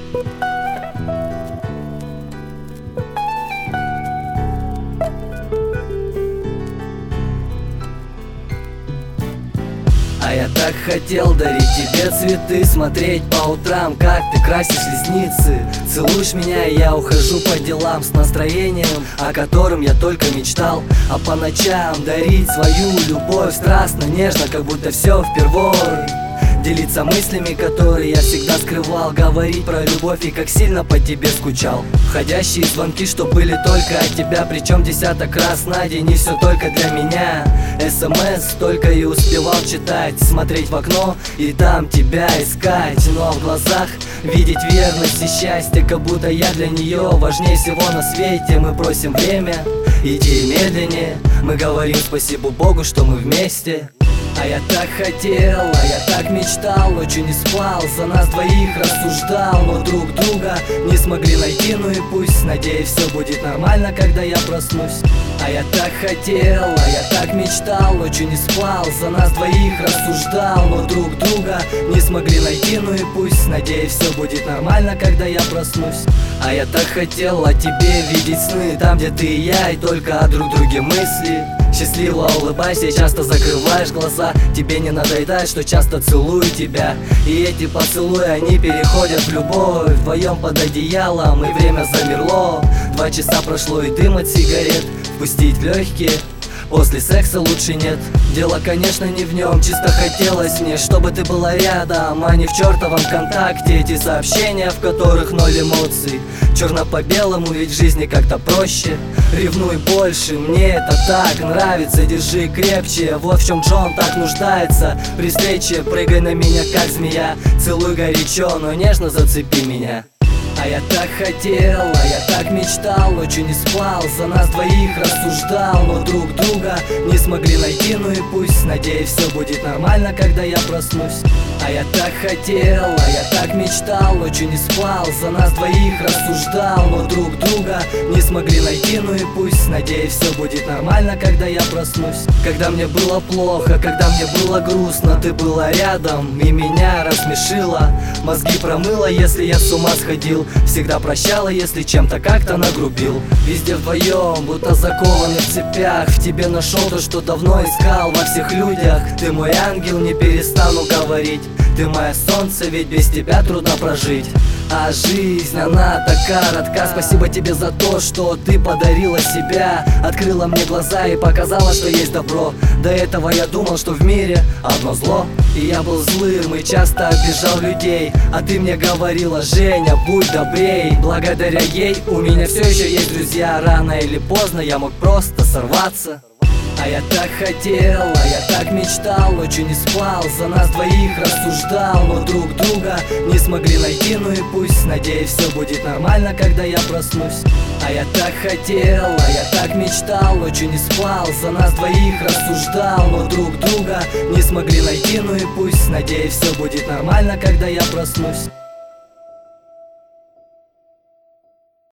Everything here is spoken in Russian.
А я так хотел дарить тебе цветы, смотреть по утрам, как ты красишь ресницы. Целуешь меня, и я ухожу по делам с настроением, о котором я только мечтал. А по ночам дарить свою любовь страстно, нежно, как будто все впервой. Делиться мыслями, которые я всегда скрывал. Говорить про любовь и как сильно по тебе скучал. Входящие звонки, что были только от тебя, причем десяток раз на день, и все только для меня. СМС только и успевал читать, смотреть в окно и там тебя искать. Но в глазах видеть верность и счастье, как будто я для нее важнее всего на свете. Мы просим время идти медленнее, мы говорим спасибо Богу, что мы вместе. А я так хотел, а я так мечтал, ночью не спал, за нас двоих рассуждал, но друг друга не смогли найти, ну и пусть, надеюсь, все будет нормально, когда я проснусь. А я так хотел, а я так мечтал, ночью не спал, за нас двоих рассуждал, но друг друга не смогли найти, ну и пусть, надеюсь, все будет нормально, когда я проснусь. А я так хотел о тебе видеть сны, там, где ты и я, и только о друг друге мысли. Счастливо улыбайся и часто закрываешь глаза. Тебе не надоедает, что часто целую тебя. И эти поцелуи, они переходят в любовь. Вдвоем под одеялом, и время замерло. 2 часа прошло, и дым от сигарет впустить в легкие после секса лучше нет. Дело, конечно, не в нем, чисто хотелось мне, чтобы ты была рядом, а не в чертовом контакте. Эти сообщения, в которых 0 эмоций, черно по белому, ведь в жизни как-то проще. Ревнуй больше, мне это так нравится, держи крепче. Вот в чем Джон так нуждается. При встрече прыгай на меня, как змея, целуй горячо, но нежно зацепи меня. А я так хотел, а я так мечтал, ночью не спал, за нас двоих рассуждал, но друг друга не смогли найти, ну и пусть, надеюсь, все будет нормально, когда я проснусь. А я так хотел, а я так мечтал, ночью не спал, за нас двоих рассуждал, но друг друга не смогли найти, ну и пусть, надеюсь, все будет нормально, когда я проснусь. Когда мне было плохо, когда мне было грустно, ты была рядом и меня рассмешила. Мозги промыла, если я с ума сходил, всегда прощала, если чем-то как-то нагрубил. Везде вдвоем, будто закованы в цепях, в тебе нашел то, что давно искал во всех людях. Ты мой ангел, не перестану говорить, ты мое солнце, ведь без тебя трудно прожить. А жизнь, она так коротка. Спасибо тебе за то, что ты подарила себя, открыла мне глаза и показала, что есть добро. До этого я думал, что в мире одно зло, и я был злым и часто обижал людей. А ты мне говорила: Женя, будь добрей. Благодаря ей у меня все еще есть друзья. Рано или поздно я мог просто сорваться. А я так хотел, а я так мечтал, ночью не спал, за нас двоих рассуждал, но друг друга не смогли найти, ну и пусть, надеюсь, все будет нормально, когда я проснусь. А я так хотел, а я так мечтал, ночью не спал, за нас двоих рассуждал, но друг друга не смогли найти, ну и пусть, надеюсь, все будет нормально, когда я проснусь.